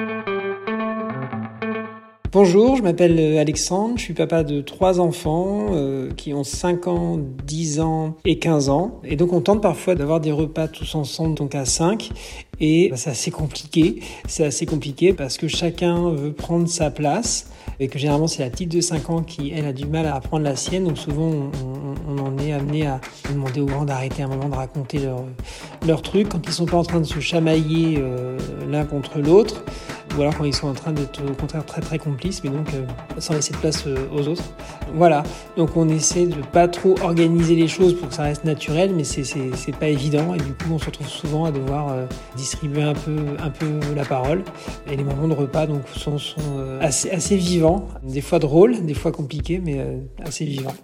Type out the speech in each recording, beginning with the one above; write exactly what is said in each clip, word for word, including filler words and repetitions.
Bonjour, je m'appelle Alexandre, je suis papa de trois enfants euh, qui ont cinq ans, dix ans et quinze ans. Et donc on tente parfois d'avoir des repas tous ensemble, donc à cinq. Et bah, c'est assez compliqué, c'est assez compliqué parce que chacun veut prendre sa place. Et que généralement c'est la petite de cinq ans qui, elle, a du mal à prendre la sienne. Donc souvent on, on, on en est amené à demander aux grands d'arrêter un moment de raconter leur, leur truc quand ils sont pas en train de se chamailler euh, l'un contre l'autre. Ou alors quand ils sont en train d'être au contraire très très complices, mais donc euh, sans laisser de place euh, aux autres. Voilà, donc on essaie de pas trop organiser les choses pour que ça reste naturel, mais c'est, c'est, c'est pas évident et du coup on se retrouve souvent à devoir euh, distribuer un peu, un peu la parole. Et les moments de repas donc sont, sont euh, assez, assez vivants, des fois drôles, des fois compliqués, mais euh, assez vivants.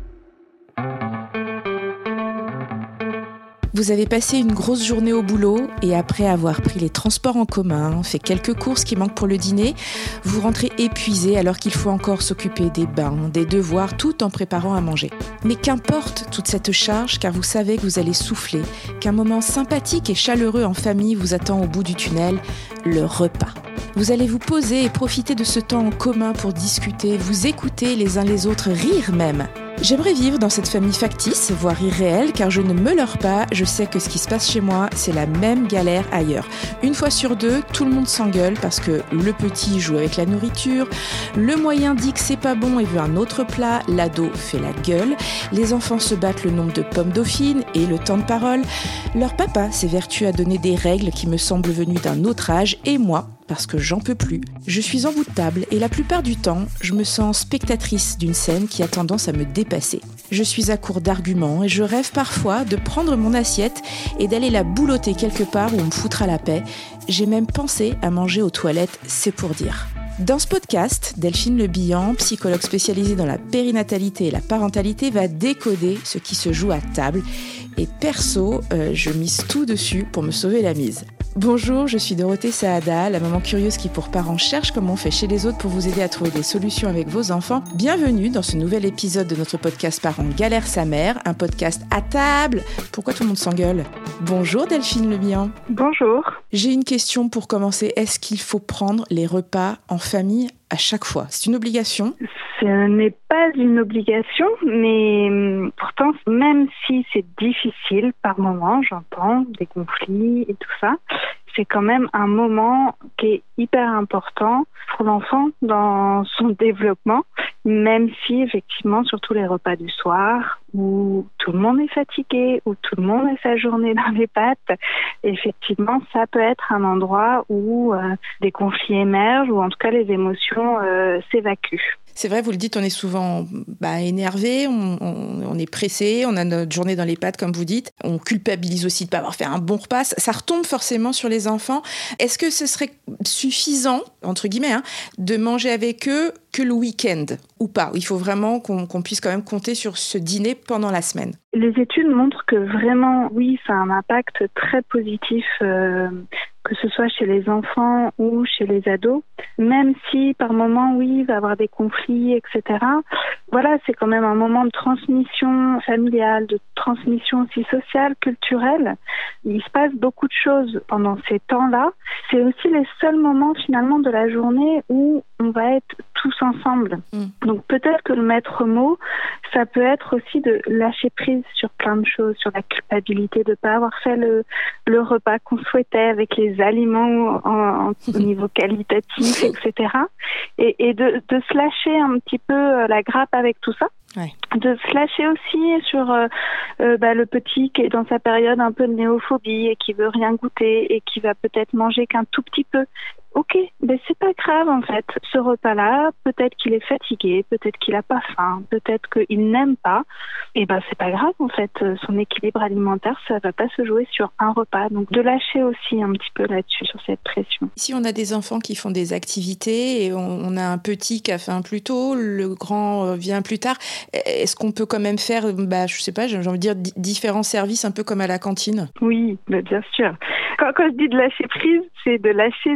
Vous avez passé une grosse journée au boulot et après avoir pris les transports en commun, fait quelques courses qui manquent pour le dîner, vous rentrez épuisé alors qu'il faut encore s'occuper des bains, des devoirs, tout en préparant à manger. Mais qu'importe toute cette charge, car vous savez que vous allez souffler, qu'un moment sympathique et chaleureux en famille vous attend au bout du tunnel, le repas. Vous allez vous poser et profiter de ce temps en commun pour discuter, vous écouter les uns les autres, rire même. J'aimerais vivre dans cette famille factice, voire irréelle, car je ne me leurre pas, je sais que ce qui se passe chez moi, c'est la même galère ailleurs. Une fois sur deux, tout le monde s'engueule parce que le petit joue avec la nourriture, le moyen dit que c'est pas bon et veut un autre plat, l'ado fait la gueule, les enfants se battent le nombre de pommes dauphines et le temps de parole. Leur papa s'évertue à donner des règles qui me semblent venues d'un autre âge et moi, parce que j'en peux plus. Je suis en bout de table et la plupart du temps, je me sens spectatrice d'une scène qui a tendance à me dépasser. Je suis à court d'arguments et je rêve parfois de prendre mon assiette et d'aller la boulotter quelque part où on me foutra la paix. J'ai même pensé à manger aux toilettes, c'est pour dire. Dans ce podcast, Delphine Le Bihan, psychologue spécialisée dans la périnatalité et la parentalité, va décoder ce qui se joue à table. Et perso, euh, je mise tout dessus pour me sauver la mise. Bonjour, je suis Dorothée Saada, la maman curieuse qui pour parents cherche comment on fait chez les autres pour vous aider à trouver des solutions avec vos enfants. Bienvenue dans ce nouvel épisode de notre podcast Parents galère sa mère, un podcast à table. Pourquoi tout le monde s'engueule ? Bonjour Delphine Le Bihan. Bonjour. J'ai une question pour commencer. Est-ce qu'il faut prendre les repas en famille à chaque fois ? C'est une obligation ? Ce n'est pas une obligation, mais pourtant, même si c'est difficile par moment, j'entends des conflits et tout ça, c'est quand même un moment qui est hyper important pour l'enfant dans son développement, même si effectivement, surtout les repas du soir, où tout le monde est fatigué, où tout le monde a sa journée dans les pattes, effectivement, ça peut être un endroit où euh, des conflits émergent, ou en tout cas les émotions euh, s'évacuent. C'est vrai, vous le dites, on est souvent bah, énervé, on, on, on est pressé, on a notre journée dans les pattes, comme vous dites. On culpabilise aussi de ne pas avoir fait un bon repas. Ça, ça retombe forcément sur les enfants. Est-ce que ce serait suffisant, entre guillemets, hein, de manger avec eux que le week-end ou pas ? Il faut vraiment qu'on, qu'on puisse quand même compter sur ce dîner pendant la semaine. Les études montrent que vraiment, oui, ça a un impact très positif, euh, que ce soit chez les enfants ou chez les ados, même si par moment, oui, il va y avoir des conflits, et cetera. Voilà, c'est quand même un moment de transmission familiale, de transmission aussi sociale, culturelle. Il se passe beaucoup de choses pendant ces temps-là. C'est aussi les seuls moments finalement de la journée où on va être tous ensemble. Mmh. Donc peut-être que le maître mot, ça peut être aussi de lâcher prise sur plein de choses, sur la culpabilité de ne pas avoir fait le, le repas qu'on souhaitait avec les aliments en, en, au niveau qualitatif, et cetera. Et, et de, de se lâcher un petit peu la grappe avec tout ça. Ouais. De se lâcher aussi sur euh, euh, bah, le petit qui est dans sa période un peu de néophobie et qui veut rien goûter et qui va peut-être manger qu'un tout petit peu. Ok, ben c'est pas grave en fait. Ce repas-là, peut-être qu'il est fatigué, peut-être qu'il a pas faim, peut-être qu'il n'aime pas. Et ben c'est pas grave en fait. Son équilibre alimentaire, ça va pas se jouer sur un repas. Donc de lâcher aussi un petit peu là-dessus, sur cette pression. Si on a des enfants qui font des activités et on, on a un petit qui a faim plus tôt, le grand vient plus tard, est-ce qu'on peut quand même faire, bah je sais pas, j'ai envie de dire d- différents services un peu comme à la cantine ? Oui, ben bien sûr. Quand, quand je dis de lâcher prise, c'est de lâcher des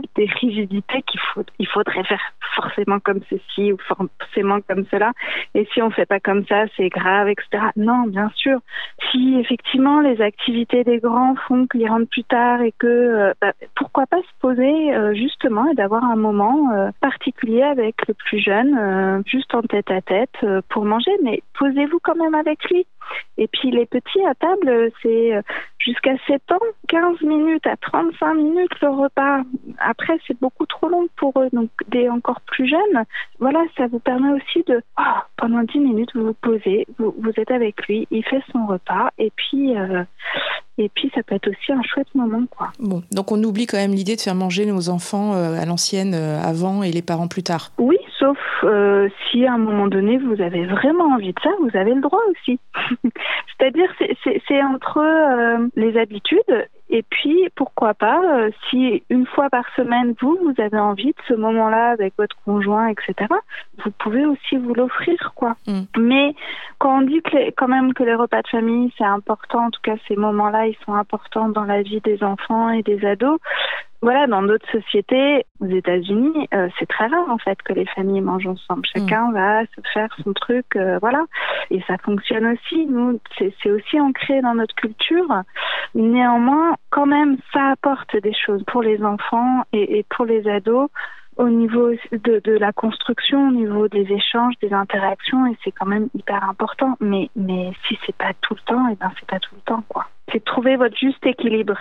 rigidité qu'il faut, il faudrait faire forcément comme ceci ou forcément comme cela. Et si on fait pas comme ça, c'est grave, et cetera. Non, bien sûr. Si effectivement les activités des grands font qu'ils rentrent plus tard et que, euh, bah, pourquoi pas se poser euh, justement et d'avoir un moment euh, particulier avec le plus jeune, euh, juste en tête à tête euh, pour manger, mais posez-vous quand même avec lui. Et puis les petits à table, c'est jusqu'à sept ans, quinze minutes à trente-cinq minutes le repas. Après, c'est beaucoup trop long pour eux. Donc, des encore plus jeunes, voilà, ça vous permet aussi de, oh, pendant dix minutes, vous vous posez, vous, vous êtes avec lui, il fait son repas. Et puis, euh, et puis, ça peut être aussi un chouette moment, quoi. Bon, donc on oublie quand même l'idée de faire manger nos enfants euh, à l'ancienne euh, avant et les parents plus tard. Oui, sauf euh, si à un moment donné, vous avez vraiment envie de ça, vous avez le droit aussi. C'est-à-dire, c'est, c'est, c'est entre euh, les habitudes et puis, pourquoi pas, euh, si une fois par semaine, vous, vous avez envie de ce moment-là avec votre conjoint, et cetera, vous pouvez aussi vous l'offrir, quoi. Mm. Mais quand on dit que les, quand même que les repas de famille, c'est important, en tout cas, ces moments-là, ils sont importants dans la vie des enfants et des ados. Voilà, dans d'autres sociétés, aux États-Unis, euh, c'est très rare en fait que les familles mangent ensemble. Chacun mmh. va se faire son truc, euh, voilà. Et ça fonctionne aussi. Nous, c'est, c'est aussi ancré dans notre culture. Néanmoins, quand même, ça apporte des choses pour les enfants et, et pour les ados au niveau de, de la construction, au niveau des échanges, des interactions, et c'est quand même hyper important. Mais, mais si c'est pas tout le temps, et ben c'est pas tout le temps, quoi. C'est de trouver votre juste équilibre.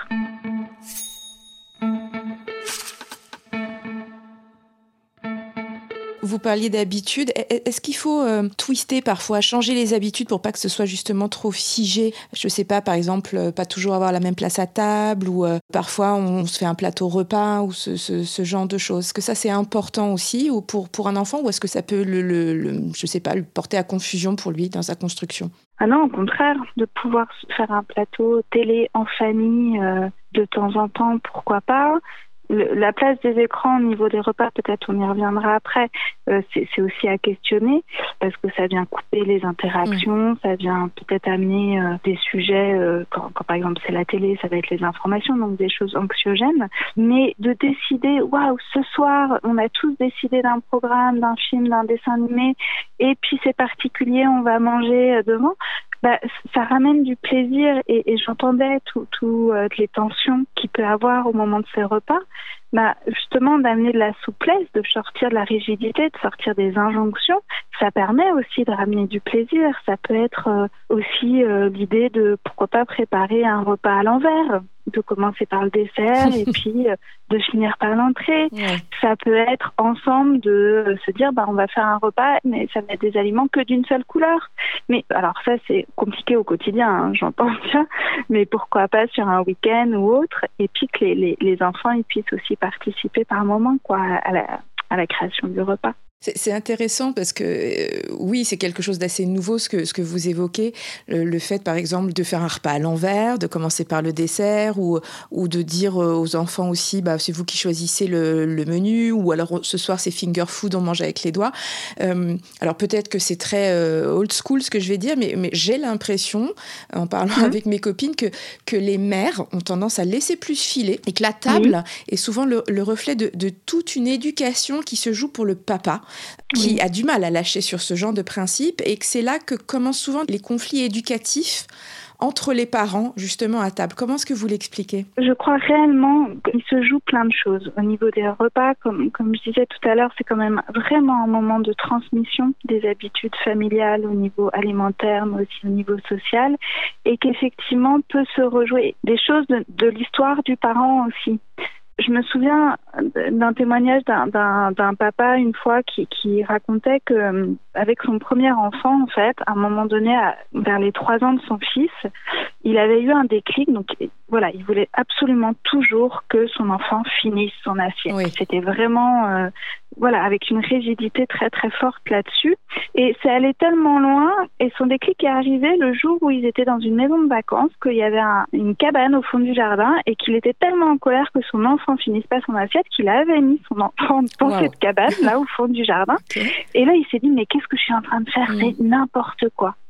Vous parliez d'habitudes. Est-ce qu'il faut euh, twister parfois, changer les habitudes pour pas que ce soit justement trop figé ? Je sais pas, par exemple, euh, pas toujours avoir la même place à table ou euh, parfois on se fait un plateau repas ou ce, ce, ce genre de choses. Est-ce que ça c'est important aussi ou pour, pour un enfant ou est-ce que ça peut le, le, le, je sais pas, le porter à confusion pour lui dans sa construction ? Ah non, au contraire, de pouvoir faire un plateau télé en famille euh, de temps en temps, pourquoi pas ? Le, la place des écrans au niveau des repas, peut-être on y reviendra après, euh, c'est, c'est aussi à questionner parce que ça vient couper les interactions, mmh. ça vient peut-être amener euh, des sujets, euh, quand, quand par exemple c'est la télé, ça va être les informations, donc des choses anxiogènes, mais de décider, waouh, ce soir on a tous décidé d'un programme, d'un film, d'un dessin animé, et puis c'est particulier, on va manger devant. Bah, ça ramène du plaisir et, et j'entendais toutes tout, euh, les tensions qu'il peut avoir au moment de ces repas. Bah, justement, d'amener de la souplesse, de sortir de la rigidité, de sortir des injonctions, ça permet aussi de ramener du plaisir. Ça peut être euh, aussi euh, l'idée de, pourquoi pas, préparer un repas à l'envers, de commencer par le dessert et puis euh, de finir par l'entrée. Ouais. Ça peut être ensemble de euh, se dire, bah, on va faire un repas, mais ça va être des aliments que d'une seule couleur. Mais alors ça, c'est compliqué au quotidien, hein, j'entends bien, mais pourquoi pas sur un week-end ou autre, et puis que les, les, les enfants ils puissent aussi participer par moment, quoi, à la, à la création du repas. C'est, c'est intéressant parce que, euh, oui, c'est quelque chose d'assez nouveau ce que, ce que vous évoquez, le, le fait, par exemple, de faire un repas à l'envers, de commencer par le dessert ou, ou de dire aux enfants aussi, bah, c'est vous qui choisissez le, le menu ou alors ce soir, c'est finger food, on mange avec les doigts. Euh, alors peut-être que c'est très euh, old school ce que je vais dire, mais, mais j'ai l'impression, en parlant mmh. avec mes copines, que, que les mères ont tendance à laisser plus filer et que la table mmh. est souvent le, le reflet de, de toute une éducation qui se joue pour le papa, qui oui. a du mal à lâcher sur ce genre de principe et que c'est là que commencent souvent les conflits éducatifs entre les parents, justement, à table. Comment est-ce que vous l'expliquez ? Je crois réellement qu'il se joue plein de choses. Au niveau des repas, comme, comme je disais tout à l'heure, c'est quand même vraiment un moment de transmission des habitudes familiales au niveau alimentaire, mais aussi au niveau social, et qu'effectivement peut se rejouer des choses de, de l'histoire du parent aussi. Je me souviens d'un témoignage d'un, d'un, d'un papa une fois qui, qui racontait que avec son premier enfant, en fait, à un moment donné, à, vers les trois ans de son fils, il avait eu un déclic. Donc voilà, il voulait absolument toujours que son enfant finisse son assiette. Oui. C'était vraiment, euh, voilà, avec une rigidité très très forte là-dessus. Et c'est allé tellement loin. Et son déclic est arrivé le jour où ils étaient dans une maison de vacances, qu'il y avait un, une cabane au fond du jardin, et qu'il était tellement en colère que son enfant finisse pas son assiette qu'il avait mis son enfant dans wow. cette cabane là au fond du jardin. Okay. Et là, il s'est dit mais qu'est-ce que je suis en train de faire ? mmh. C'est n'importe quoi.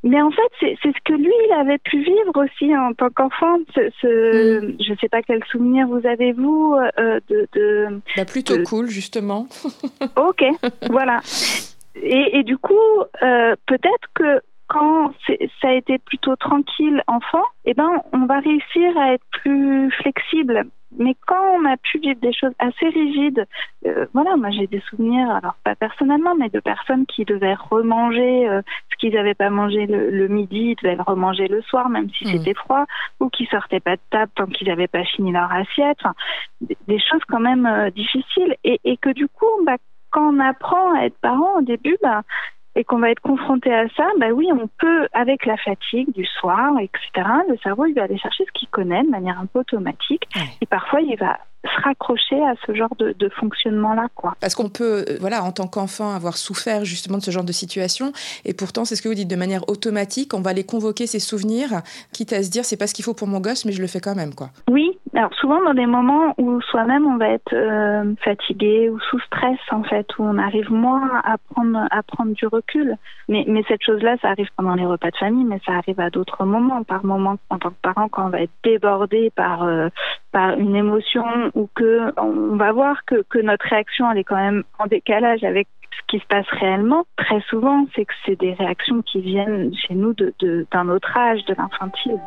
Mais en fait, c'est, c'est ce que lui, il avait pu vivre aussi en tant qu'enfant. Ce, ce, mm. Je ne sais pas quel souvenir vous avez, vous, euh, de... de bah, plutôt de... cool, justement. Ok, voilà. Et, et du coup, euh, peut-être que quand c'est, ça a été plutôt tranquille enfant, eh ben, on va réussir à être plus flexible. Mais quand on a pu vivre des choses assez rigides, euh, voilà, moi j'ai des souvenirs, alors pas personnellement, mais de personnes qui devaient remanger euh, ce qu'ils n'avaient pas mangé le, le midi, ils devaient le remanger le soir, même si mmh. c'était froid, ou qui sortaient pas de table tant qu'ils n'avaient pas fini leur assiette. Enfin, des, des choses quand même euh, difficiles. Et, et que du coup, bah, quand on apprend à être parent au début, bah, et qu'on va être confronté à ça, bah oui, on peut, avec la fatigue du soir, et cetera, le cerveau, il va aller chercher ce qu'il connaît de manière un peu automatique. Ouais. Et parfois, il va se raccrocher à ce genre de, de fonctionnement-là, quoi. Parce qu'on peut, voilà, en tant qu'enfant, avoir souffert justement de ce genre de situation, et pourtant, c'est ce que vous dites, de manière automatique, on va aller convoquer ces souvenirs, quitte à se dire, c'est pas ce qu'il faut pour mon gosse, mais je le fais quand même, quoi. Oui, alors souvent dans des moments où soi-même on va être euh, fatigué ou sous stress, en fait, où on arrive moins à prendre, à prendre du recul. Mais, mais cette chose-là, ça arrive pendant les repas de famille, mais ça arrive à d'autres moments, par moments, en tant que parent, quand on va être débordé par, euh, par une émotion, ou que on va voir que, que notre réaction, elle est quand même en décalage avec ce qui se passe réellement. Très souvent, c'est que c'est des réactions qui viennent chez nous de, de, d'un autre âge, de l'infantile.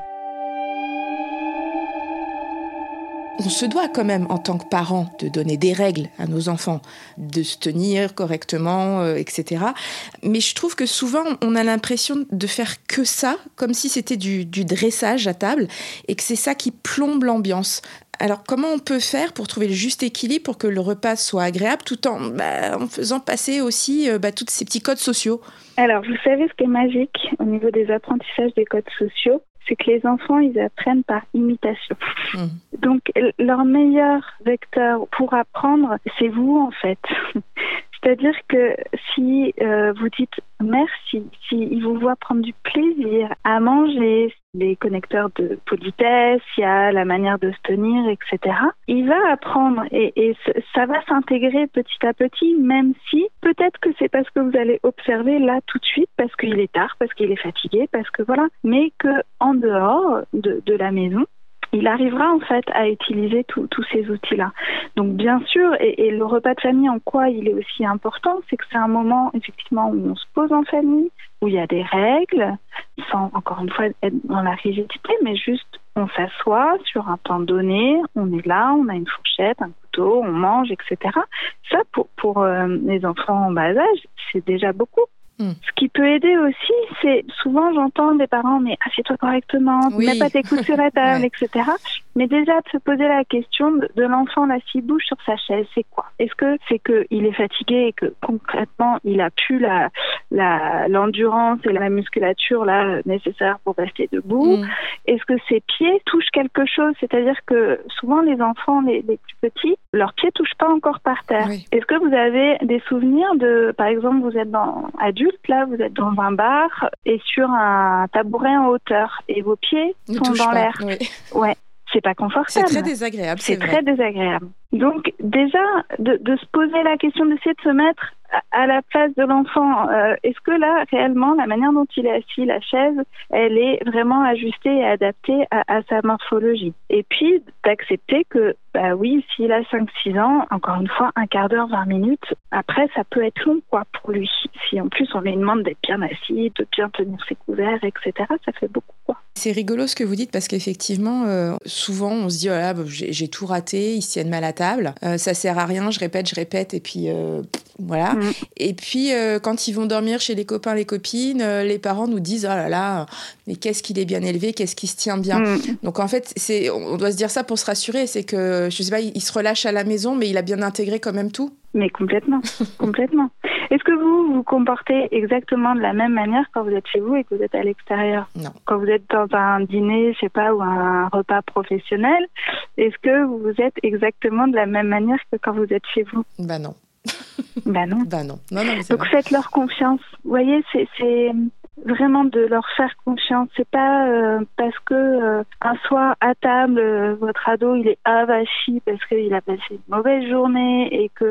On se doit quand même, en tant que parent, de donner des règles à nos enfants, de se tenir correctement, euh, et cetera. Mais je trouve que souvent, on a l'impression de faire que ça, comme si c'était du, du dressage à table, et que c'est ça qui plombe l'ambiance. Alors, comment on peut faire pour trouver le juste équilibre pour que le repas soit agréable, tout en, bah, en faisant passer aussi euh, bah, tous ces petits codes sociaux ? Alors, vous savez ce qui est magique au niveau des apprentissages des codes sociaux ? C'est que les enfants, ils apprennent par imitation. Mmh. Donc, leur meilleur vecteur pour apprendre, c'est vous, en fait. C'est-à-dire que si euh, vous dites merci, s'il vous voit prendre du plaisir à manger, les connecteurs de politesse, il y a la manière de se tenir, et cetera, il va apprendre et, et ça va s'intégrer petit à petit, même si peut-être que c'est parce que vous allez observer là tout de suite, parce qu'il est tard, parce qu'il est fatigué, parce que voilà, mais que en dehors de, de la maison, il arrivera en fait à utiliser tous ces outils-là. Donc bien sûr, et, et le repas de famille, en quoi il est aussi important, c'est que c'est un moment effectivement où on se pose en famille, où il y a des règles, sans encore une fois être dans la rigidité, mais juste on s'assoit sur un temps donné, on est là, on a une fourchette, un couteau, on mange, et cetera. Ça, pour, pour euh, les enfants en bas âge, c'est déjà beaucoup. Mmh. Ce qui peut aider aussi, c'est souvent j'entends des parents, mais assieds-toi correctement, oui. mets pas tes coudes sur la table, ouais. et cetera. Mais déjà de se poser la question de, de l'enfant là, s'il bouge sur sa chaise, c'est quoi ? Est-ce que c'est qu'il est fatigué et que concrètement il a plus la, la l'endurance et la musculature là nécessaire pour rester debout ? Mmh. Est-ce que ses pieds touchent quelque chose ? C'est-à-dire que souvent les enfants les, les plus petits, leurs pieds touchent pas encore par terre. Oui. Est-ce que vous avez des souvenirs de, par exemple, vous êtes dans adulte, là, vous êtes dans un bar et sur un tabouret en hauteur et vos pieds ne sont dans pas. L'air. Oui. Ouais, c'est pas confortable. C'est très désagréable. C'est, c'est très vrai. désagréable. Donc déjà, de, de se poser la question, d'essayer de se mettre à la place de l'enfant. Euh, est-ce que là, réellement, la manière dont il est assis, la chaise, elle est vraiment ajustée et adaptée à, à sa morphologie ? Et puis, d'accepter que, bah oui, s'il a cinq six ans, encore une fois, un quart d'heure, vingt minutes, après, ça peut être long, quoi, pour lui. Si en plus, on lui demande d'être bien assis, de bien tenir ses couverts, et cetera, ça fait beaucoup, quoi. C'est rigolo ce que vous dites parce qu'effectivement, euh, souvent, on se dit, oh là, j'ai, j'ai tout raté, ils se tiennent mal à table, euh, ça sert à rien, je répète, je répète, et puis euh, voilà. Mmh. Et puis, euh, quand ils vont dormir chez les copains, les copines, euh, les parents nous disent, oh là là, mais qu'est-ce qu'il est bien élevé, qu'est-ce qu'il se tient bien. Mmh. Donc en fait, c'est, on doit se dire ça pour se rassurer, c'est que, je sais pas, il se relâche à la maison, mais il a bien intégré quand même tout. Mais complètement, complètement. Est-ce que vous vous comportez exactement de la même manière quand vous êtes chez vous et que vous êtes à l'extérieur ? Non. Quand vous êtes dans un dîner, je sais pas, ou un repas professionnel, est-ce que vous êtes exactement de la même manière que quand vous êtes chez vous ? Bah non. Bah non. Bah non. non, non mais c'est Donc vrai. faites-leur confiance. Vous voyez, c'est, c'est vraiment de leur faire confiance. C'est pas euh, parce que euh, un soir à table, euh, votre ado il est avachi parce qu'il a passé une mauvaise journée et que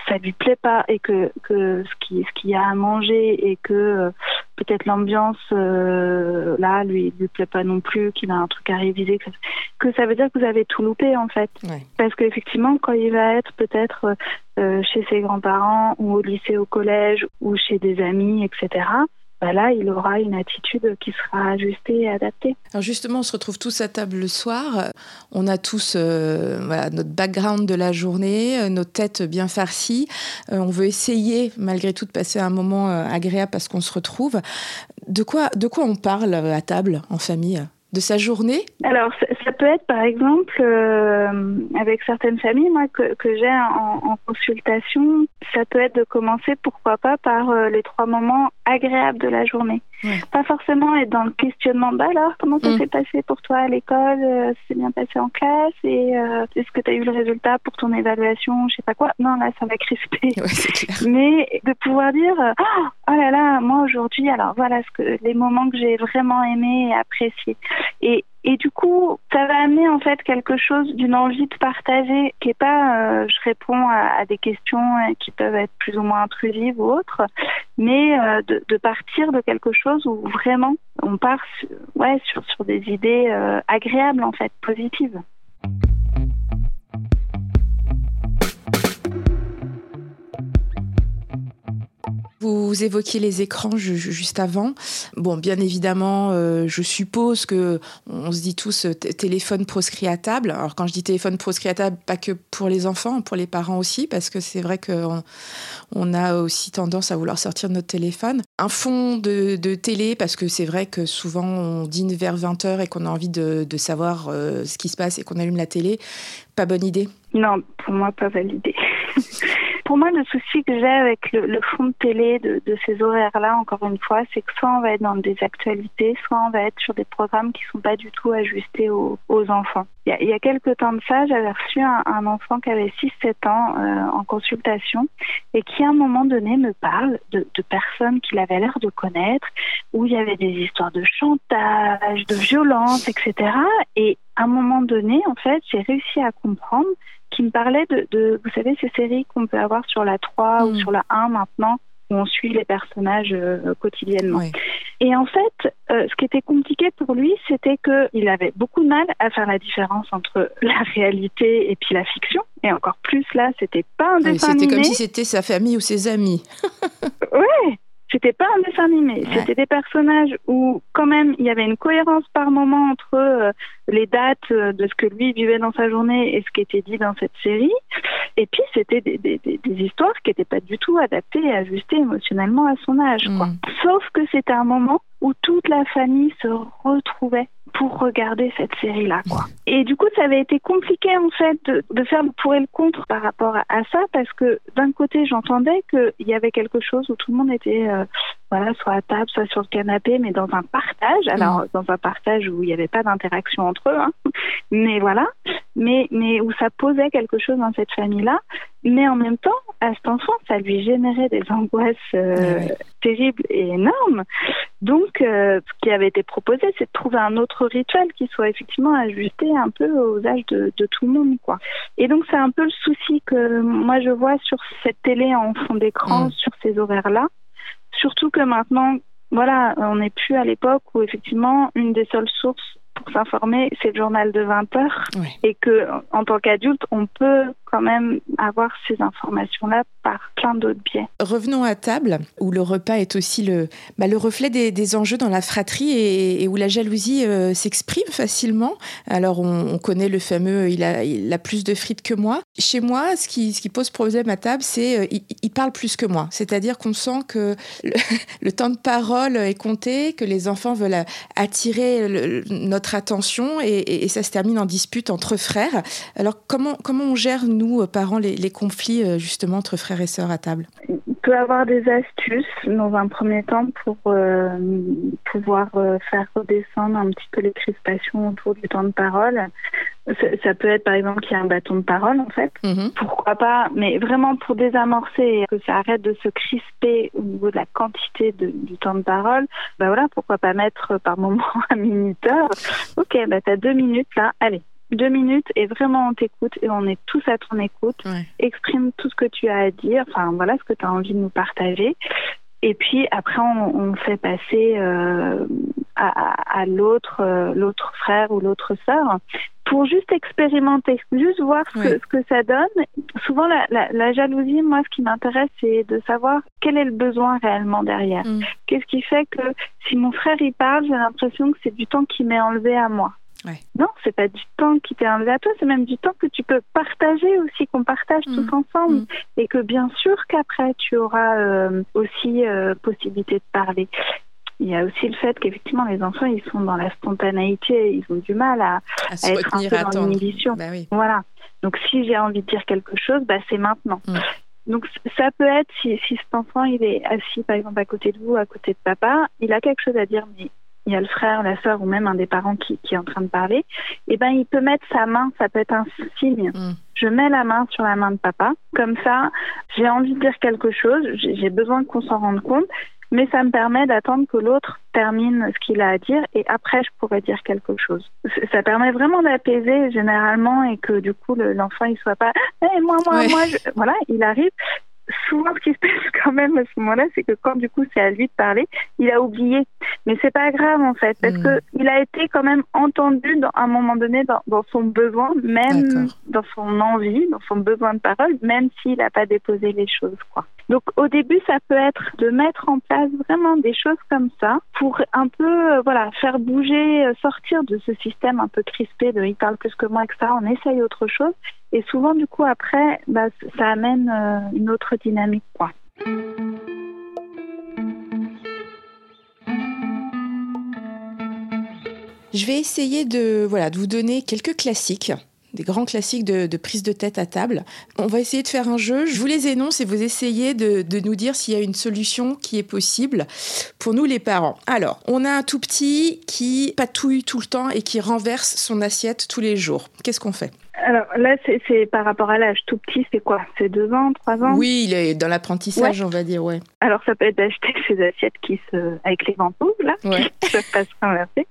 ça lui plaît pas et que que ce qui ce qu'il y a à manger et que euh, peut-être l'ambiance euh, là lui lui plaît pas non plus, qu'il a un truc à réviser, que ça, que ça veut dire que vous avez tout loupé en fait. Ouais. Parce qu'effectivement quand il va être peut-être euh, chez ses grands-parents ou au lycée, au collège ou chez des amis, et cetera. Bah là, il aura une attitude qui sera ajustée et adaptée. Alors justement, on se retrouve tous à table le soir. On a tous euh, voilà, notre background de la journée, euh, nos têtes bien farcies. Euh, on veut essayer, malgré tout, de passer un moment euh, agréable parce qu'on se retrouve. De quoi, de quoi on parle à table, en famille ? De sa journée ? Alors, ça, ça peut être, par exemple, euh, avec certaines familles moi, que, que j'ai en, en consultation, ça peut être de commencer, pourquoi pas, par euh, les trois moments agréables de la journée. Ouais. Pas forcément être dans le questionnement, bah alors, comment ça mmh. s'est passé pour toi à l'école, euh, c'est bien passé en classe, et euh, est-ce que tu as eu le résultat pour ton évaluation, je sais pas quoi. Non, là, ça va crisper. Ouais, c'est clair. Mais de pouvoir dire, oh, oh là là, moi aujourd'hui, alors voilà ce que, les moments que j'ai vraiment aimés et appréciés. Et, et du coup, ça va amener en fait quelque chose d'une envie de partager qui est pas, euh, je réponds à, à des questions qui peuvent être plus ou moins intrusives ou autres, mais euh, de, de partir de quelque chose où vraiment on part sur, ouais, sur, sur des idées euh, agréables en fait, positives. Vous évoquiez les écrans ju- juste avant. Bon, bien évidemment, euh, je suppose que on se dit tous t- téléphone proscrit à table. Alors quand je dis téléphone proscrit à table, pas que pour les enfants, pour les parents aussi, parce que c'est vrai qu'on on a aussi tendance à vouloir sortir de notre téléphone. Un fond de, de télé, parce que c'est vrai que souvent on dîne vers vingt heures et qu'on a envie de, de savoir euh, ce qui se passe et qu'on allume la télé. Pas bonne idée ? Non, pour moi, pas validé. Pour moi, le souci que j'ai avec le, le fond de télé de, de ces horaires-là, encore une fois, c'est que soit on va être dans des actualités, soit on va être sur des programmes qui ne sont pas du tout ajustés aux, aux enfants. Il y, a, il y a quelques temps de ça, j'avais reçu un, un enfant qui avait six sept ans euh, en consultation et qui, à un moment donné, me parle de, de personnes qu'il avait l'air de connaître, où il y avait des histoires de chantage, de violence, et cetera. Et à un moment donné, en fait, j'ai réussi à comprendre qui me parlait de, de, vous savez, ces séries qu'on peut avoir sur la trois mmh. ou sur la un maintenant, où on suit les personnages euh, quotidiennement. Oui. Et en fait, euh, ce qui était compliqué pour lui, c'était qu'il avait beaucoup de mal à faire la différence entre la réalité et puis la fiction. Et encore plus là, c'était pas un dessin animé. C'était comme si c'était sa famille ou ses amis. Ouais. C'était pas un dessin animé, ouais. C'était des personnages où quand même il y avait une cohérence par moment entre euh, les dates euh, de ce que lui vivait dans sa journée et ce qui était dit dans cette série. Et puis c'était des, des, des, des histoires qui n'étaient pas du tout adaptées et ajustées émotionnellement à son âge. Quoi. Mmh. Sauf que c'était un moment où toute la famille se retrouvait pour regarder cette série-là, quoi. Et du coup, ça avait été compliqué, en fait, de, de faire le pour et le contre par rapport à, à ça, parce que d'un côté, j'entendais qu'il y avait quelque chose où tout le monde était, euh, voilà, soit à table, soit sur le canapé, mais dans un partage. Alors, mmh. dans un partage où il n'y avait pas d'interaction entre eux, hein. Mais voilà, mais, mais où ça posait quelque chose dans cette famille-là. Mais en même temps, à cet enfant, ça lui générait des angoisses euh, oui. terribles et énormes. Donc, euh, ce qui avait été proposé, c'est de trouver un autre rituel qui soit effectivement ajusté un peu aux âges de, de tout le monde, quoi. Et donc, c'est un peu le souci que moi, je vois sur cette télé en fond d'écran, mmh. sur ces horaires-là. Surtout que maintenant, voilà, on n'est plus à l'époque où effectivement, une des seules sources pour s'informer, c'est le journal de vingt heures. Oui. Et que, en tant qu'adulte, on peut quand même avoir ces informations-là par plein d'autres biais. Revenons à table, où le repas est aussi le, bah, le reflet des, des enjeux dans la fratrie et, et où la jalousie euh, s'exprime facilement. Alors, on, on connaît le fameux « il a, il a plus de frites que moi ». Chez moi, ce qui, ce qui pose problème à table, c'est euh, il, il parle plus que moi. C'est-à-dire qu'on sent que le, le temps de parole est compté, que les enfants veulent attirer le, notre attention et, et, et ça se termine en dispute entre frères. Alors, comment, comment on gère, nous, parents, les, les conflits justement entre frères et sœurs à table? Il peut avoir des astuces dans un premier temps pour euh, pouvoir euh, faire redescendre un petit peu les crispations autour du temps de parole. Ça, ça peut être par exemple qu'il y a un bâton de parole en fait. Mmh. Pourquoi pas, mais vraiment pour désamorcer, que ça arrête de se crisper au niveau de la quantité de, du temps de parole, ben voilà, pourquoi pas mettre par moment un minuteur. Ok, ben t'as deux minutes là, allez. deux minutes et vraiment on t'écoute et on est tous à ton écoute. Ouais. Exprime tout ce que tu as à dire, enfin voilà ce que tu as envie de nous partager. Et puis après on, on fait passer euh, à, à, à l'autre, euh, l'autre frère ou l'autre sœur pour juste expérimenter, juste voir ce, ouais. que, ce que ça donne. Souvent la, la, la jalousie, moi ce qui m'intéresse c'est de savoir quel est le besoin réellement derrière. Mm. Qu'est-ce qui fait que si mon frère y parle, j'ai l'impression que c'est du temps qui m'est enlevé à moi. Ouais. Non, c'est pas du temps qui t'est enlevé à toi, c'est même du temps que tu peux partager aussi, qu'on partage mmh. tous ensemble. Mmh. Et que bien sûr qu'après, tu auras euh, aussi euh, possibilité de parler. Il y a aussi le fait qu'effectivement, les enfants, ils sont dans la spontanéité, ils ont du mal à, à, à être un peu dans l'inhibition. Bah oui. Voilà. Donc, si j'ai envie de dire quelque chose, bah, c'est maintenant. Mmh. Donc, ça peut être, si, si cet enfant, il est assis, par exemple, à côté de vous, à côté de papa, il a quelque chose à dire, mais il y a le frère, la sœur ou même un des parents qui, qui est en train de parler, et ben il peut mettre sa main, ça peut être un signe. Mm. Je mets la main sur la main de papa, comme ça, j'ai envie de dire quelque chose, j'ai, j'ai besoin qu'on s'en rende compte, mais ça me permet d'attendre que l'autre termine ce qu'il a à dire et après je pourrais dire quelque chose. Ça permet vraiment d'apaiser généralement et que du coup le, l'enfant il soit pas hey, moi moi ouais. moi je... voilà, il arrive. Souvent, ce qui se passe quand même à ce moment-là, c'est que quand du coup c'est à lui de parler, il a oublié. Mais c'est pas grave en fait, parce mmh. que il a été quand même entendu dans, à un moment donné dans, dans son besoin, même D'accord. dans son envie, dans son besoin de parole, même s'il n'a pas déposé les choses, quoi. Donc au début, ça peut être de mettre en place vraiment des choses comme ça pour un peu, euh, voilà, faire bouger, euh, sortir de ce système un peu crispé de il parle plus que moi, et cetera. On essaye autre chose. Et souvent, du coup, après, bah, ça amène euh, une autre dynamique, quoi. Je vais essayer de, voilà, de vous donner quelques classiques, des grands classiques de, de prise de tête à table. On va essayer de faire un jeu. Je vous les énonce et vous essayez de, de nous dire s'il y a une solution qui est possible pour nous les parents. Alors, on a un tout petit qui patouille tout le temps et qui renverse son assiette tous les jours. Qu'est-ce qu'on fait ? Alors là, c'est, c'est par rapport à l'âge. Tout petit, c'est quoi ? C'est deux ans, trois ans ? Oui, il est dans l'apprentissage, ouais. on va dire, ouais. Alors ça peut être d'acheter ces assiettes qui se, avec les ventouses, là, ouais. qui peuvent pas se renverser.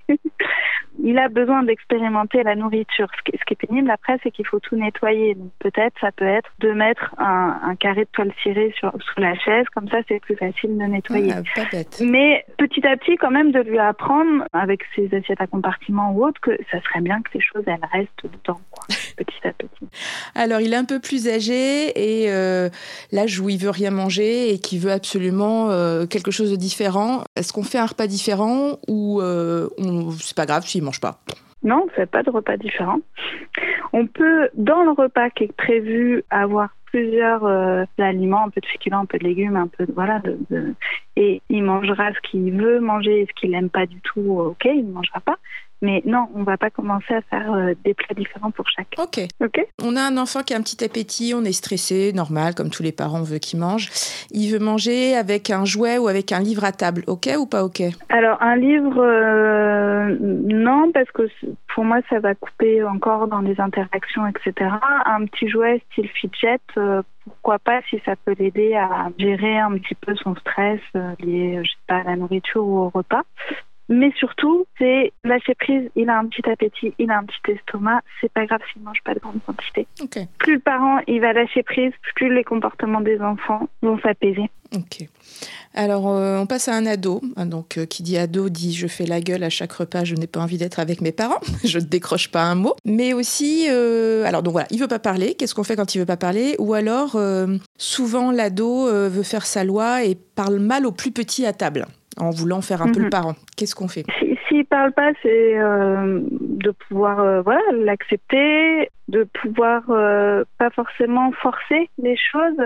Il a besoin d'expérimenter la nourriture. Ce qui, ce qui est pénible après, c'est qu'il faut tout nettoyer. Donc peut-être, ça peut être de mettre un, un carré de toile cirée sur, sur la chaise, comme ça c'est plus facile de nettoyer. Ah, pas bête. Mais petit à petit, quand même, de lui apprendre, avec ses assiettes à compartiment ou autre, que ça serait bien que ces choses, elles restent dedans, quoi. Petit à petit. Alors, il est un peu plus âgé et euh, l'âge où il veut rien manger et qui veut absolument euh, quelque chose de différent. Est-ce qu'on fait un repas différent ou euh, on... c'est pas grave s'il mange pas ? Non, on ne fait pas de repas différent. On peut, dans le repas qui est prévu, avoir plusieurs euh, aliments, un peu de féculents, un peu de légumes, un peu de, voilà, de, de... et il mangera ce qu'il veut manger et ce qu'il n'aime pas du tout, ok, il ne mangera pas. Mais non, on ne va pas commencer à faire euh, des plats différents pour chacun. Ok. Ok. On a un enfant qui a un petit appétit, on est stressé, normal, comme tous les parents, on veut qu'il mange. Il veut manger avec un jouet ou avec un livre à table, ok ou pas ok ? Alors, un livre, euh, non, parce que pour moi, ça va couper encore dans les interactions, et cetera. Un petit jouet style fidget, euh, pourquoi pas, si ça peut l'aider à gérer un petit peu son stress euh, lié, je sais pas, à la nourriture ou au repas. Mais surtout, c'est lâcher prise, il a un petit appétit, il a un petit estomac, c'est pas grave s'il mange pas de grande quantité. Okay. Plus le parent, il va lâcher prise, plus les comportements des enfants vont s'apaiser. Ok. Alors, euh, on passe à un ado. Donc, euh, qui dit ado dit je fais la gueule à chaque repas, je n'ai pas envie d'être avec mes parents, je ne décroche pas un mot. Mais aussi, euh, alors donc voilà, il veut pas parler. Qu'est-ce qu'on fait quand il veut pas parler ? Ou alors, euh, souvent l'ado euh, veut faire sa loi et parle mal aux plus petits à table, en voulant faire un mm-hmm. peu le parent. Qu'est-ce qu'on fait ? Si, s'il parle pas, c'est euh, de pouvoir euh, voilà, l'accepter, de pouvoir euh, pas forcément forcer les choses.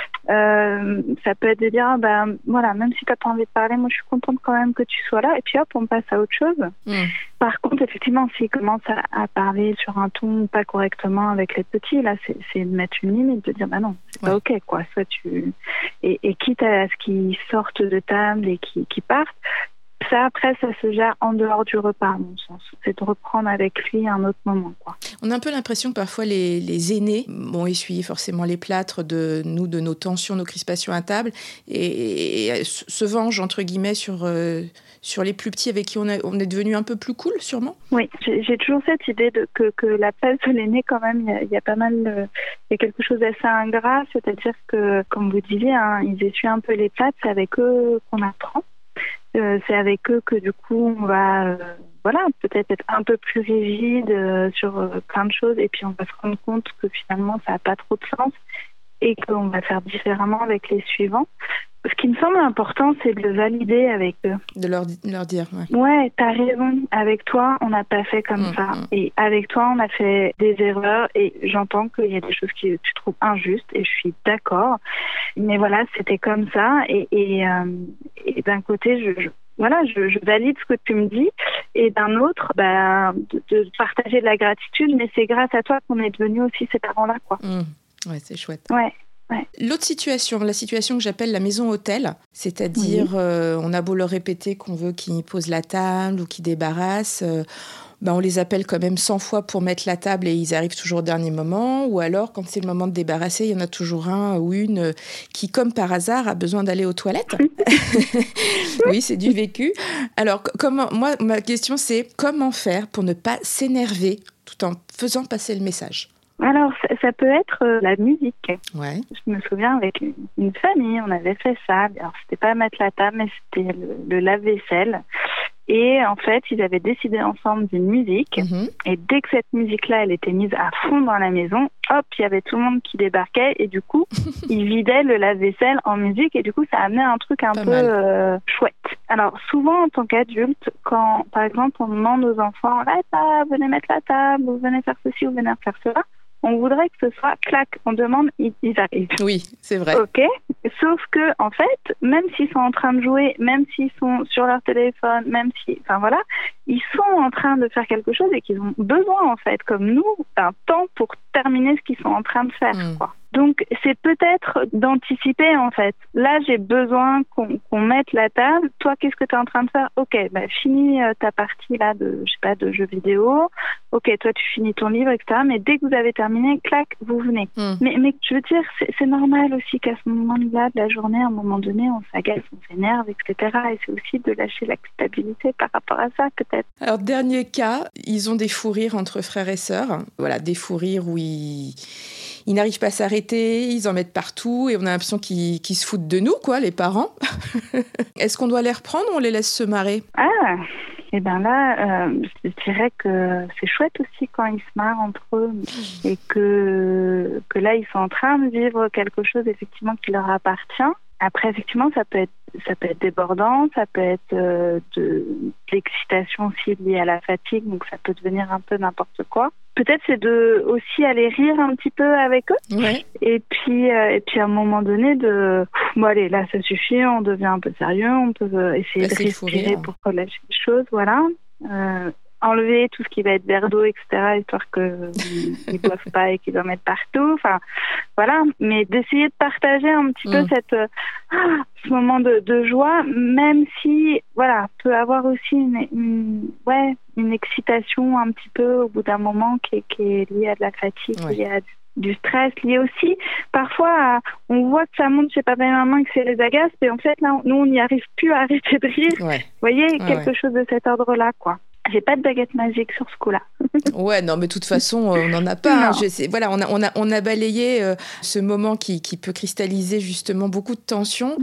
Euh, ça peut être de dire, ben voilà, même si t'as pas envie de parler, moi je suis contente quand même que tu sois là, et puis hop, on passe à autre chose. Mm. Par contre, effectivement, s'il commence à, à parler sur un ton pas correctement avec les petits, là, c'est, c'est de mettre une limite, de dire, bah non, c'est ouais. pas ok, quoi. Soit tu... et, et quitte à ce qu'ils sortent de table et qu'ils, qu'ils partent, ça, après, ça se gère en dehors du repas, à mon sens. C'est de reprendre avec lui un autre moment, quoi. On a un peu l'impression que parfois les, les aînés vont essuyer forcément les plâtres de nous, de nos tensions, nos crispations à table, et, et se vengent, entre guillemets, sur, euh, sur les plus petits avec qui on, a, on est devenu un peu plus cool, sûrement. Oui, j'ai, j'ai toujours cette idée de, que, que la place de l'aîné, quand même, il y a, il y a pas mal, euh, il y a quelque chose d'assez ingrat, c'est-à-dire que, comme vous disiez, hein, ils essuient un peu les plâtres, c'est avec eux qu'on apprend. Euh, c'est avec eux que du coup on va euh, voilà peut-être être un peu plus rigide euh, sur euh, plein de choses, et puis on va se rendre compte que finalement ça n'a pas trop de sens et qu'on va faire différemment avec les suivants. Ce qui me semble important, c'est de le valider avec eux. De leur, leur dire, ouais. Ouais, t'as raison. Avec toi, on n'a pas fait comme mmh, ça. Mmh. Et avec toi, on a fait des erreurs. Et j'entends qu'il y a des choses que tu trouves injustes. Et je suis d'accord. Mais voilà, c'était comme ça. Et, et, euh, et d'un côté, je, je, voilà, je, je valide ce que tu me dis. Et d'un autre, bah, de, de partager de la gratitude. Mais c'est grâce à toi qu'on est devenus aussi ces parents-là, quoi. Mmh. Ouais, c'est chouette. Ouais. Ouais. L'autre situation, la situation que j'appelle la maison hôtel, c'est-à-dire oui. euh, on a beau leur répéter qu'on veut qu'ils posent la table ou qu'ils débarrassent, euh, ben on les appelle quand même cent fois pour mettre la table et ils arrivent toujours au dernier moment, ou alors quand c'est le moment de débarrasser, il y en a toujours un ou une qui, comme par hasard, a besoin d'aller aux toilettes. Oui, c'est du vécu. Alors, comment, moi, ma question c'est comment faire pour ne pas s'énerver tout en faisant passer le message ? Alors, ça, ça peut être euh, la musique. Ouais. Je me souviens, avec une, une famille, on avait fait ça. Alors, c'était pas mettre la table, mais c'était le, le lave-vaisselle. Et en fait, ils avaient décidé ensemble d'une musique. Mm-hmm. Et dès que cette musique-là, elle était mise à fond dans la maison, hop, il y avait tout le monde qui débarquait. Et du coup, ils vidaient le lave-vaisselle en musique. Et du coup, ça amenait un truc un pas peu euh, chouette. Alors, souvent, en tant qu'adulte, quand, par exemple, on demande aux enfants, là, ah, venez mettre la table, ou venez faire ceci, ou venez faire cela, on voudrait que ce soit clac, on demande, ils, ils arrivent. Oui, c'est vrai. Ok. Sauf que, en fait, même s'ils sont en train de jouer, même s'ils sont sur leur téléphone, même si, enfin voilà, ils sont en train de faire quelque chose et qu'ils ont besoin, en fait, comme nous, d'un temps pour terminer ce qu'ils sont en train de faire, mmh. quoi. Donc, c'est peut-être d'anticiper, en fait. Là, j'ai besoin qu'on, qu'on mette la table. Toi, qu'est-ce que tu es en train de faire ? Ok, bah, finis euh, ta partie là de, je sais pas, de jeux vidéo. Ok, toi, tu finis ton livre, et cetera. Mais dès que vous avez terminé, clac, vous venez. Mm. Mais, mais je veux dire, c'est, c'est normal aussi qu'à ce moment-là de la journée, à un moment donné, on s'agace, on s'énerve, et cetera. Et c'est aussi de lâcher la culpabilité par rapport à ça, peut-être. Alors, dernier cas, ils ont des fous rires entre frères et sœurs. Voilà, des fous rires où ils... Ils n'arrivent pas à s'arrêter, ils en mettent partout et on a l'impression qu'ils, qu'ils se foutent de nous, quoi, les parents. Est-ce qu'on doit les reprendre ou on les laisse se marrer ? Ah, et bien là, euh, je dirais que c'est chouette aussi quand ils se marrent entre eux et que, que là, ils sont en train de vivre quelque chose effectivement qui leur appartient. Après, effectivement, ça peut être, ça peut être débordant, ça peut être euh, de, de l'excitation aussi liée à la fatigue, donc ça peut devenir un peu n'importe quoi. Peut-être c'est de aussi aller rire un petit peu avec eux. Ouais. Et puis, euh, et puis à un moment donné, de bon allez, là ça suffit, on devient un peu sérieux, on peut essayer bah, de respirer pour relâcher les choses, voilà. Euh, enlever tout ce qui va être verre d'eau, et cetera, histoire qu'ils ne boivent pas et qu'ils en mettent partout. Enfin, voilà. Mais d'essayer de partager un petit mmh. peu cette, euh, ah, ce moment de, de joie, même si, voilà, peut avoir aussi une, une, ouais, une excitation un petit peu au bout d'un moment qui est, qui est liée à de la fatigue, ouais. liée à du, du stress, lié aussi parfois à, on voit que ça monte chez papa et maman et que c'est les agace, et en fait, là, nous, on n'y arrive plus à arrêter de rire. Ouais. Vous voyez, ouais, quelque ouais. chose de cet ordre-là, quoi. J'ai pas de baguette magique sur ce coup-là. Ouais, non, mais de toute façon, on n'en a pas. Hein. Je sais, voilà, on a, on a, on a balayé euh, ce moment qui, qui peut cristalliser justement beaucoup de tensions.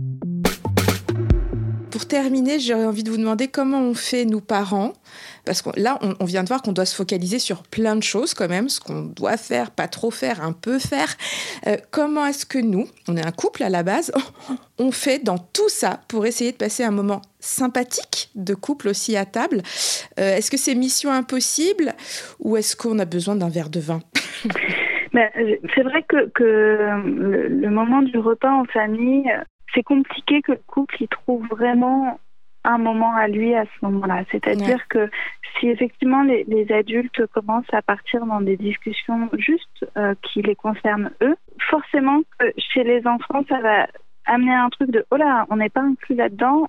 Pour terminer, j'aurais envie de vous demander comment on fait, nous parents, parce que là, on, on vient de voir qu'on doit se focaliser sur plein de choses quand même, ce qu'on doit faire, pas trop faire, un peu faire. Euh, comment est-ce que nous, on est un couple à la base, on fait dans tout ça pour essayer de passer un moment sympathique de couple aussi à table ? euh, Est-ce que c'est mission impossible ou est-ce qu'on a besoin d'un verre de vin ? Ben, c'est vrai que, que le, le moment du repas en famille, c'est compliqué que le couple y trouve vraiment un moment à lui à ce moment-là. C'est-à-dire ouais. que si effectivement les, les adultes commencent à partir dans des discussions juste euh, qui les concernent eux, forcément que chez les enfants, ça va amener un truc de « oh là, on n'est pas inclus là-dedans euh, ».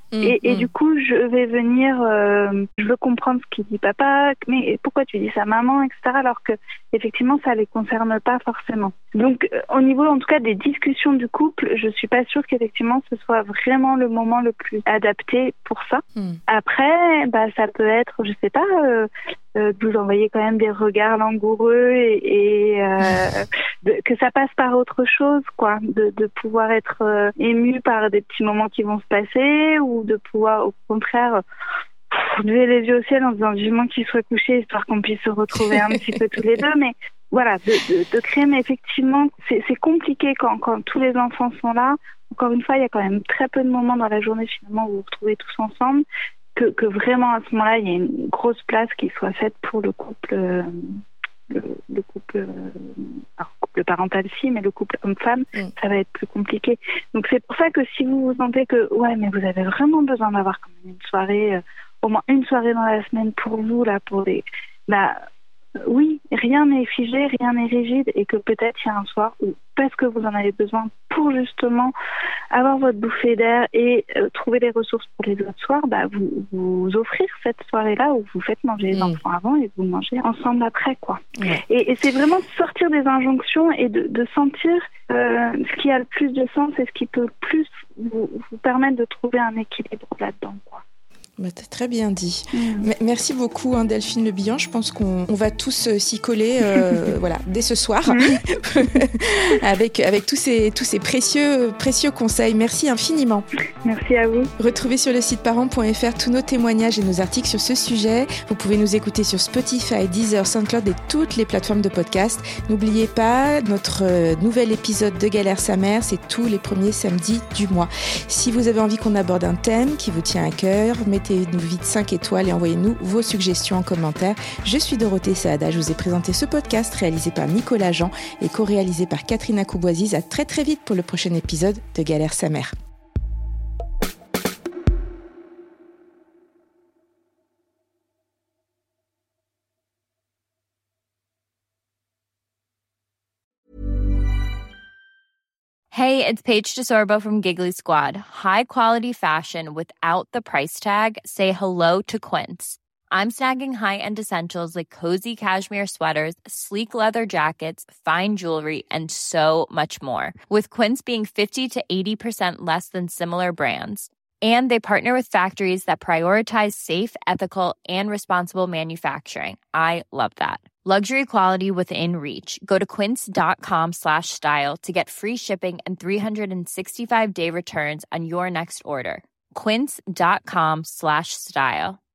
Mmh, et, et mmh. du coup, je vais venir, euh, je veux comprendre ce qu'il dit papa, mais pourquoi tu dis ça maman, et cetera. Alors que effectivement, ça les concerne pas forcément. Donc, euh, au niveau, en tout cas, des discussions du couple, je suis pas sûre qu'effectivement ce soit vraiment le moment le plus adapté pour ça. Mmh. Après, bah, ça peut être, je sais pas, euh, euh, de vous envoyer quand même des regards langoureux et, et euh, de, que ça passe par autre chose, quoi, de, de pouvoir être euh, ému par des petits moments qui vont se passer ou de pouvoir, au contraire, lever les yeux au ciel en disant vivement qu'il soit couché histoire qu'on puisse se retrouver un petit peu tous les deux. Mais voilà, de, de, de créer, mais effectivement, c'est, c'est compliqué quand, quand tous les enfants sont là. Encore une fois, il y a quand même très peu de moments dans la journée finalement où vous vous retrouvez tous ensemble, que, que vraiment à ce moment-là, il y a une grosse place qui soit faite pour le couple, euh, le, le couple, euh, alors, couple parental si, mais le couple homme-femme, mmh. ça va être plus compliqué. Donc c'est pour ça que si vous vous sentez que, ouais, mais vous avez vraiment besoin d'avoir quand même une soirée, euh, au moins une soirée dans la semaine pour vous, là, pour des... Bah, oui, rien n'est figé, rien n'est rigide et que peut-être il y a un soir où, parce que vous en avez besoin pour justement avoir votre bouffée d'air et euh, trouver les ressources pour les autres soirs, bah, vous, vous offrir cette soirée-là où vous faites manger les mmh. enfants avant et vous mangez ensemble après, quoi. Ouais. Et, et c'est vraiment de sortir des injonctions et de, de sentir euh, ce qui a le plus de sens et ce qui peut le plus vous, vous permettre de trouver un équilibre là-dedans, quoi. Bah, t'as très bien dit. Mmh. Merci beaucoup, hein, Delphine Le Bihan. Je pense qu'on on va tous euh, s'y coller, euh, voilà, dès ce soir, mmh. avec avec tous ces tous ces précieux précieux conseils. Merci infiniment. Merci à vous. Retrouvez sur le site parents point f r tous nos témoignages et nos articles sur ce sujet. Vous pouvez nous écouter sur Spotify, Deezer, SoundCloud et toutes les plateformes de podcast. N'oubliez pas, notre euh, nouvel épisode de Galère sa mère, c'est tous les premiers samedis du mois. Si vous avez envie qu'on aborde un thème qui vous tient à cœur, mettez Mettez-nous vite cinq étoiles et envoyez-nous vos suggestions en commentaire. Je suis Dorothée Saada, je vous ai présenté ce podcast réalisé par Nicolas Jean et co-réalisé par Catherine Acouboisiz. À très très vite pour le prochain épisode de Galère sa mère. Hey, it's Paige DeSorbo from Giggly Squad. High quality fashion without the price tag. Say hello to Quince. I'm snagging high-end essentials like cozy cashmere sweaters, sleek leather jackets, fine jewelry, and so much more. With Quince being fifty to eighty percent less than similar brands. And they partner with factories that prioritize safe, ethical, and responsible manufacturing. I love that. Luxury quality within reach. Go to quince.com slash style to get free shipping and three sixty-five day returns on your next order. Quince.com slash style.